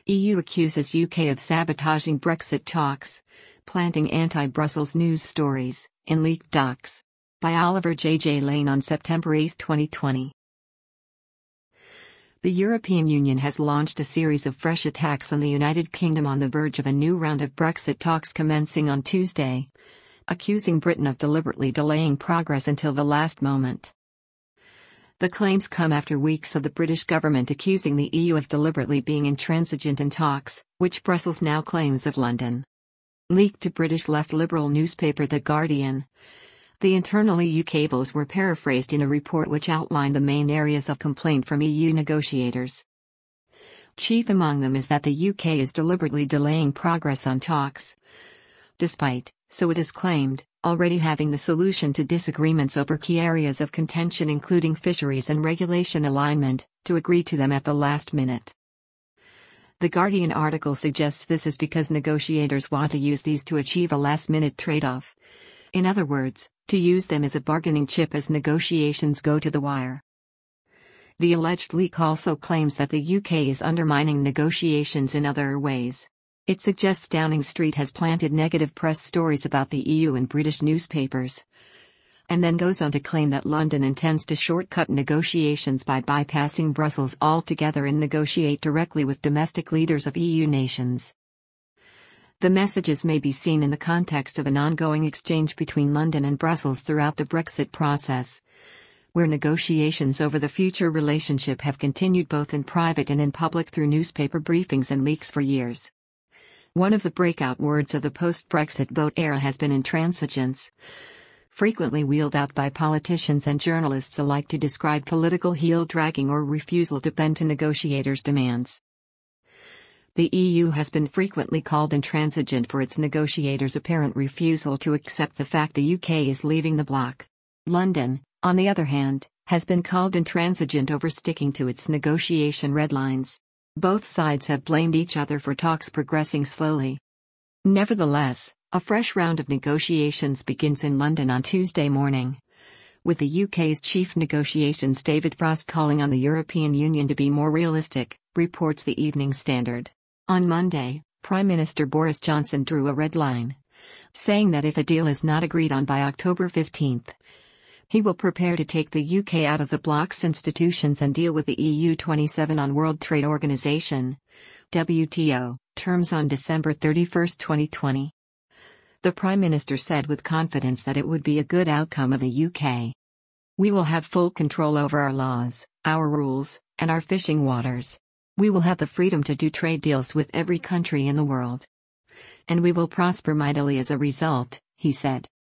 EU accuses UK of sabotaging Brexit talks, planting anti-Brussels news stories, in leaked docs. By Oliver J. Lane on September 8, 2020. The European Union has launched a series of fresh attacks on the United Kingdom on the verge of a new round of Brexit talks commencing on Tuesday, accusing Britain of deliberately delaying progress until the last moment. The claims come after weeks of the British government accusing the EU of deliberately being intransigent in talks, which Brussels now claims of London. Leaked to British left liberal newspaper The Guardian, the internal EU cables were paraphrased in a report which outlined the main areas of complaint from EU negotiators. Chief among them is that the UK is deliberately delaying progress on talks, despite, so it is claimed, already having the solution to disagreements over key areas of contention including fisheries and regulation alignment, to agree to them at the last minute. The Guardian article suggests this is because negotiators want to use these to achieve a last-minute trade-off. In other words, to use them as a bargaining chip as negotiations go to the wire. The alleged leak also claims that the UK is undermining negotiations in other ways. It suggests Downing Street has planted negative press stories about the EU in British newspapers, and then goes on to claim that London intends to shortcut negotiations by bypassing Brussels altogether and negotiate directly with domestic leaders of EU nations. The messages may be seen in the context of an ongoing exchange between London and Brussels throughout the Brexit process, where negotiations over the future relationship have continued both in private and in public through newspaper briefings and leaks for years. One of the breakout words of the post-Brexit vote era has been intransigence, frequently wheeled out by politicians and journalists alike to describe political heel-dragging or refusal to bend to negotiators' demands. The EU has been frequently called intransigent for its negotiators' apparent refusal to accept the fact the UK is leaving the bloc. London, on the other hand, has been called intransigent over sticking to its negotiation red lines. Both sides have blamed each other for talks progressing slowly. Nevertheless, a fresh round of negotiations begins in London on Tuesday morning, with the UK's chief negotiations David Frost calling on the European Union to be more realistic, reports the Evening Standard. On Monday, Prime Minister Boris Johnson drew a red line, saying that if a deal is not agreed on by October 15, he will prepare to take the UK out of the bloc's institutions and deal with the EU 27 on World Trade Organization (WTO) terms on December 31, 2020. The Prime Minister said with confidence that it would be a good outcome of the UK. We will have full control over our laws, our rules, and our fishing waters. We will have the freedom to do trade deals with every country in the world. And we will prosper mightily as a result, he said.